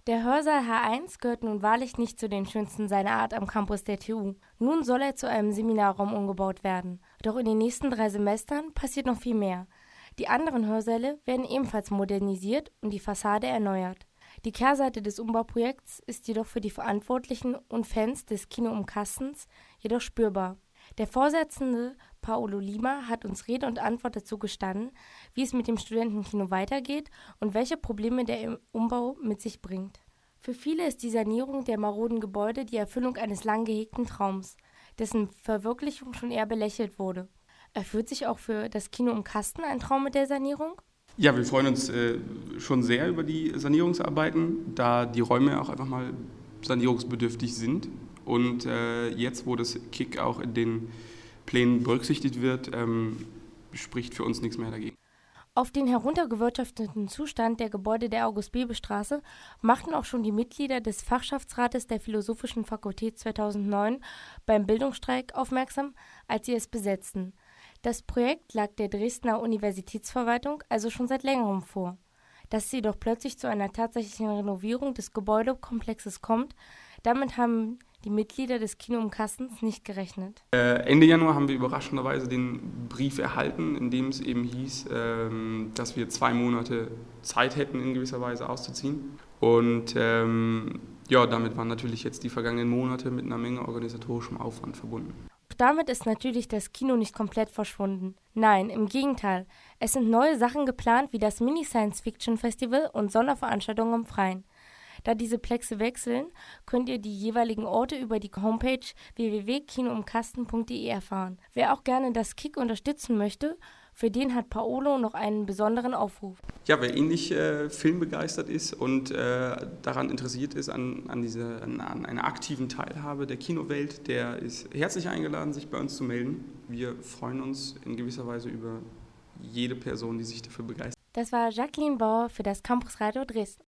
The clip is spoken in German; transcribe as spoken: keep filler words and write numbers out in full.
Der Hörsaal H eins gehört nun wahrlich nicht zu den schönsten seiner Art am Campus der T U. Nun soll er zu einem Seminarraum umgebaut werden. Doch in den nächsten drei Semestern passiert noch viel mehr. Die anderen Hörsäle werden ebenfalls modernisiert und die Fassade erneuert. Die Kehrseite des Umbauprojekts ist jedoch für die Verantwortlichen und Fans des Kino um Kastens jedoch spürbar. Der Vorsitzende Paolo Lima hat uns Rede und Antwort dazu gestanden, wie es mit dem Studentenkino weitergeht und welche Probleme der Umbau mit sich bringt. Für viele ist die Sanierung der maroden Gebäude die Erfüllung eines lang gehegten Traums, dessen Verwirklichung schon eher belächelt wurde. Erfüllt sich auch für das Kino um Kasten ein Traum mit der Sanierung? Ja, wir freuen uns äh, schon sehr über die Sanierungsarbeiten, da die Räume auch einfach mal sanierungsbedürftig sind. Und äh, jetzt, wo das K I K auch in den Plänen berücksichtigt wird, ähm, spricht für uns nichts mehr dagegen. Auf den heruntergewirtschafteten Zustand der Gebäude der August-Bebel-Straße machten auch schon die Mitglieder des Fachschaftsrates der Philosophischen Fakultät zweitausendneun beim Bildungsstreik aufmerksam, als sie es besetzten. Das Projekt lag der Dresdner Universitätsverwaltung also schon seit längerem vor. Dass es jedoch plötzlich zu einer tatsächlichen Renovierung des Gebäudekomplexes kommt, damit haben die Mitglieder des Kino um Kastens nicht gerechnet. Äh, Ende Januar haben wir überraschenderweise den Brief erhalten, in dem es eben hieß, ähm, dass wir zwei Monate Zeit hätten, in gewisser Weise auszuziehen. Und ähm, ja, damit waren natürlich jetzt die vergangenen Monate mit einer Menge organisatorischem Aufwand verbunden. Damit ist natürlich das Kino nicht komplett verschwunden. Nein, im Gegenteil. Es sind neue Sachen geplant, wie das Mini-Science-Fiction-Festival und Sonderveranstaltungen im Freien. Da diese Plexe wechseln, könnt ihr die jeweiligen Orte über die Homepage w w w punkt kino um kasten punkt d e erfahren. Wer auch gerne das K I K unterstützen möchte, für den hat Paolo noch einen besonderen Aufruf. Ja, wer ähnlich äh, filmbegeistert ist und äh, daran interessiert ist, an, an, diese, an, an einer aktiven Teilhabe der Kinowelt, der ist herzlich eingeladen, sich bei uns zu melden. Wir freuen uns in gewisser Weise über jede Person, die sich dafür begeistert. Das war Jacqueline Bauer für das Campus Radio Dresden.